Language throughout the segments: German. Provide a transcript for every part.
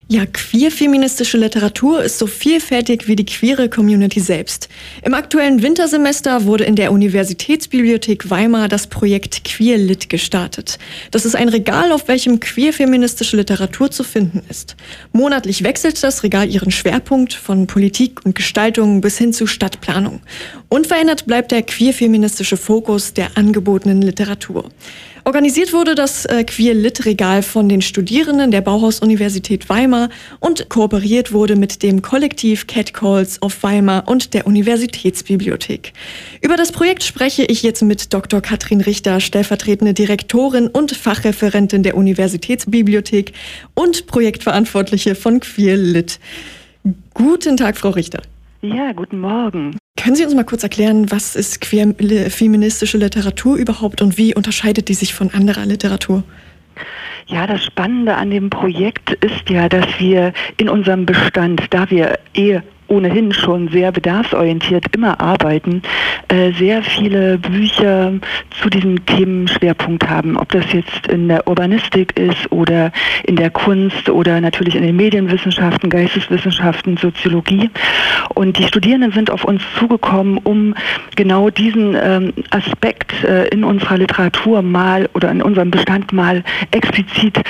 Ja, queer-feministische Literatur ist so vielfältig wie die queere Community selbst. Im aktuellen Wintersemester wurde in der Universitätsbibliothek Weimar das Projekt QueerLit gestartet. Das ist ein Regal, auf welchem queer-feministische Literatur zu finden ist. Monatlich wechselt das Regal ihren Schwerpunkt von Politik und Gestaltung bis hin zu Stadtplanung. Unverändert bleibt der queer-feministische Fokus der angebotenen Literatur. Organisiert wurde das QueerLit-Regal von den Studierenden der Bauhaus-Universität Weimar und kooperiert wurde mit dem Kollektiv Catcalls of Weimar und der Universitätsbibliothek. Über das Projekt spreche ich jetzt mit Dr. Katrin Richter, stellvertretende Direktorin und Fachreferentin der Universitätsbibliothek und Projektverantwortliche von QueerLit. Guten Tag, Frau Richter. Ja, guten Morgen. Können Sie uns mal kurz erklären, was ist queer-feministische Literatur überhaupt und wie unterscheidet die sich von anderer Literatur? Ja, das Spannende an dem Projekt ist ja, dass wir in unserem Bestand, da wir ohnehin schon sehr bedarfsorientiert immer arbeiten, sehr viele Bücher zu diesem Themenschwerpunkt haben. Ob das jetzt in der Urbanistik ist oder in der Kunst oder natürlich in den Medienwissenschaften, Geisteswissenschaften, Soziologie. Und die Studierenden sind auf uns zugekommen, um genau diesen Aspekt in unserer Literatur mal oder in unserem Bestand mal explizit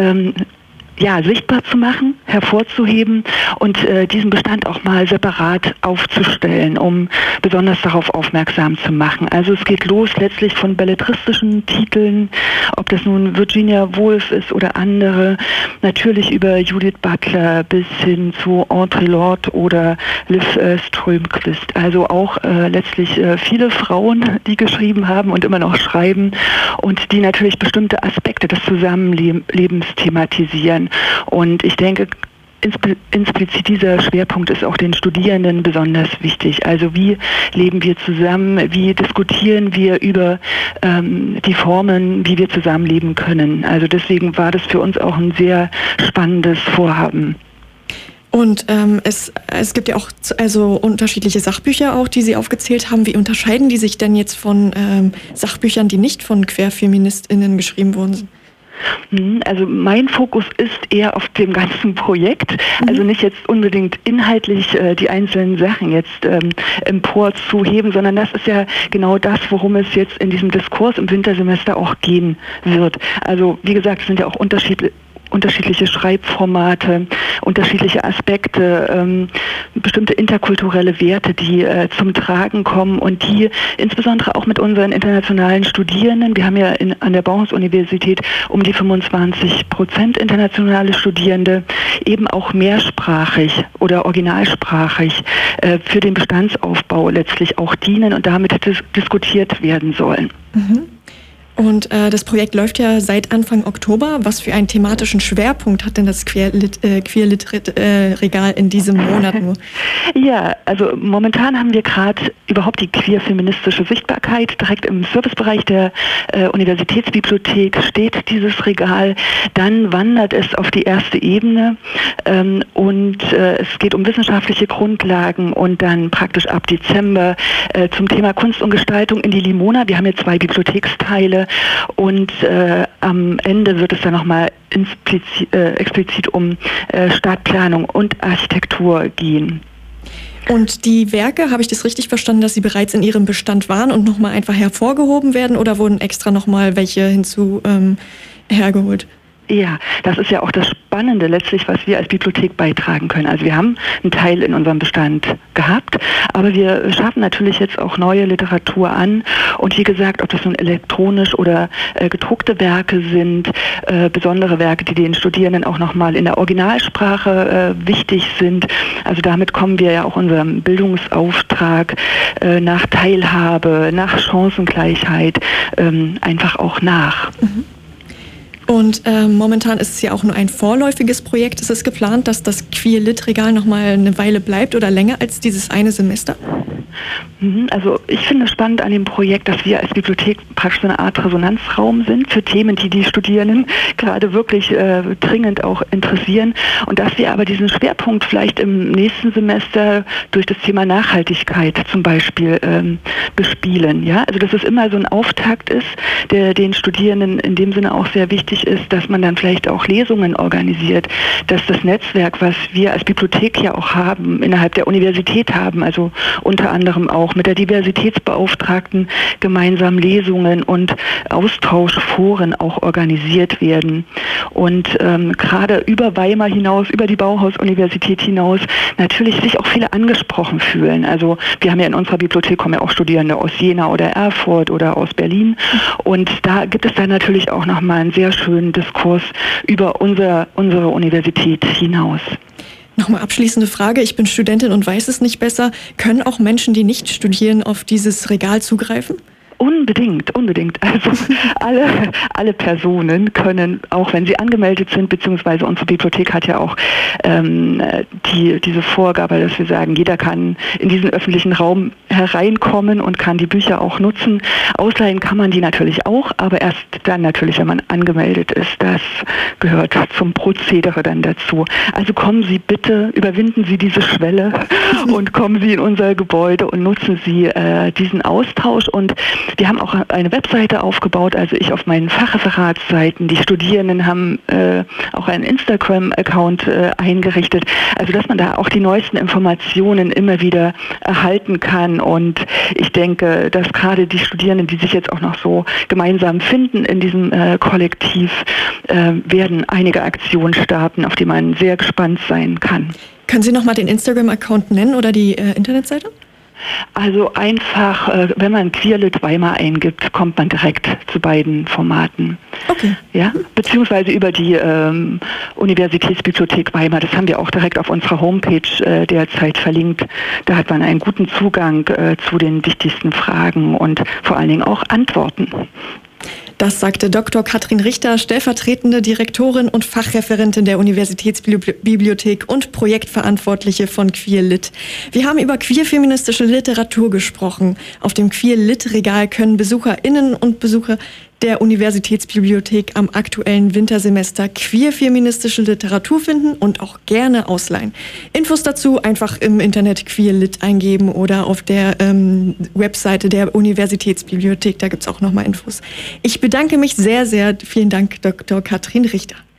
sichtbar zu machen, hervorzuheben und diesen Bestand auch mal separat aufzustellen, um besonders darauf aufmerksam zu machen. Also es geht los letztlich von belletristischen Titeln, ob das nun Virginia Woolf ist oder andere, natürlich über Judith Butler bis hin zu Audre Lorde oder Liv Strömquist. Also auch letztlich viele Frauen, die geschrieben haben und immer noch schreiben und die natürlich bestimmte Aspekte des Zusammenlebens thematisieren. Und ich denke, explizit dieser Schwerpunkt ist auch den Studierenden besonders wichtig. Also wie leben wir zusammen, wie diskutieren wir über die Formen, wie wir zusammenleben können. Also deswegen war das für uns auch ein sehr spannendes Vorhaben. Und es gibt ja auch unterschiedliche Sachbücher auch, die Sie aufgezählt haben. Wie unterscheiden die sich denn jetzt von Sachbüchern, die nicht von QueerfeministInnen geschrieben worden sind? Also mein Fokus ist eher auf dem ganzen Projekt, also nicht jetzt unbedingt inhaltlich die einzelnen Sachen jetzt emporzuheben, sondern das ist ja genau das, worum es jetzt in diesem Diskurs im Wintersemester auch gehen wird. Also wie gesagt, es sind ja auch unterschiedliche Schreibformate, unterschiedliche Aspekte, bestimmte interkulturelle Werte, die zum Tragen kommen und die insbesondere auch mit unseren internationalen Studierenden, wir haben ja an der Bauhaus-Universität um die 25% internationale Studierende, eben auch mehrsprachig oder originalsprachig für den Bestandsaufbau letztlich auch dienen und damit diskutiert werden sollen. Und das Projekt läuft ja seit Anfang Oktober. Was für einen thematischen Schwerpunkt hat denn das QueerLit-Regal in diesem Monat nur? Ja, also momentan haben wir gerade überhaupt die queer-feministische Sichtbarkeit. Direkt im Servicebereich der Universitätsbibliothek steht dieses Regal. Dann wandert es auf die erste Ebene und es geht um wissenschaftliche Grundlagen und dann praktisch ab Dezember zum Thema Kunst und Gestaltung in die Limona. Wir haben hier 2 Bibliotheksteile. Und am Ende wird es dann nochmal explizit um Stadtplanung und Architektur gehen. Und die Werke, habe ich das richtig verstanden, dass sie bereits in ihrem Bestand waren und nochmal einfach hervorgehoben werden oder wurden extra nochmal welche hergeholt? Ja, das ist ja auch das Spannende letztlich, was wir als Bibliothek beitragen können. Also wir haben einen Teil in unserem Bestand gehabt, aber wir schaffen natürlich jetzt auch neue Literatur an. Und wie gesagt, ob das nun elektronisch oder gedruckte Werke sind, besondere Werke, die den Studierenden auch nochmal in der Originalsprache wichtig sind. Also damit kommen wir ja auch unserem Bildungsauftrag nach Teilhabe, nach Chancengleichheit einfach auch nach. Und momentan ist es ja auch nur ein vorläufiges Projekt. Ist es geplant, dass das QueerLit-Regal noch mal eine Weile bleibt oder länger als dieses eine Semester? Also ich finde es spannend an dem Projekt, dass wir als Bibliothek praktisch so eine Art Resonanzraum sind für Themen, die die Studierenden gerade wirklich dringend auch interessieren und dass wir aber diesen Schwerpunkt vielleicht im nächsten Semester durch das Thema Nachhaltigkeit zum Beispiel bespielen. Ja? Also dass es immer so ein Auftakt ist, der den Studierenden in dem Sinne auch sehr wichtig ist, dass man dann vielleicht auch Lesungen organisiert, dass das Netzwerk, was wir als Bibliothek ja auch haben, innerhalb der Universität haben, also unter anderem auch mit der Diversitätsbeauftragten gemeinsam Lesungen und Austauschforen auch organisiert werden. Und gerade über Weimar hinaus, über die Bauhaus-Universität hinaus, natürlich sich auch viele angesprochen fühlen. Also wir haben ja in unserer Bibliothek, kommen ja auch Studierende aus Jena oder Erfurt oder aus Berlin. Und da gibt es dann natürlich auch nochmal einen sehr schönen Diskurs über unsere Universität hinaus. Nochmal abschließende Frage. Ich bin Studentin und weiß es nicht besser. Können auch Menschen, die nicht studieren, auf dieses Regal zugreifen? Unbedingt. Also alle Personen können, auch wenn sie angemeldet sind, beziehungsweise unsere Bibliothek hat ja auch diese Vorgabe, dass wir sagen, jeder kann in diesen öffentlichen Raum hereinkommen und kann die Bücher auch nutzen. Ausleihen kann man die natürlich auch, aber erst dann natürlich, wenn man angemeldet ist. Das gehört zum Prozedere dann dazu. Also kommen Sie bitte, überwinden Sie diese Schwelle und kommen Sie in unser Gebäude und nutzen Sie diesen Austausch. Und wir haben auch eine Webseite aufgebaut, also ich auf meinen Fachreferatsseiten. Die Studierenden haben auch einen Instagram-Account eingerichtet, also dass man da auch die neuesten Informationen immer wieder erhalten kann. Und ich denke, dass gerade die Studierenden, die sich jetzt auch noch so gemeinsam finden in diesem Kollektiv, werden einige Aktionen starten, auf die man sehr gespannt sein kann. Können Sie nochmal den Instagram-Account nennen oder die Internetseite? Also einfach, wenn man Queerlit Weimar eingibt, kommt man direkt zu beiden Formaten. Okay. Ja, beziehungsweise über die Universitätsbibliothek Weimar. Das haben wir auch direkt auf unserer Homepage derzeit verlinkt. Da hat man einen guten Zugang zu den wichtigsten Fragen und vor allen Dingen auch Antworten. Das sagte Dr. Katrin Richter, stellvertretende Direktorin und Fachreferentin der Universitätsbibliothek und Projektverantwortliche von Queerlit. Wir haben über queer-feministische Literatur gesprochen. Auf dem Queerlit-Regal können BesucherInnen und Besucher der Universitätsbibliothek am aktuellen Wintersemester queer-feministische Literatur finden und auch gerne ausleihen. Infos dazu einfach im Internet Queerlit eingeben oder auf der Webseite der Universitätsbibliothek, da gibt's auch nochmal Infos. Ich bedanke mich sehr, sehr. Vielen Dank, Dr. Katrin Richter.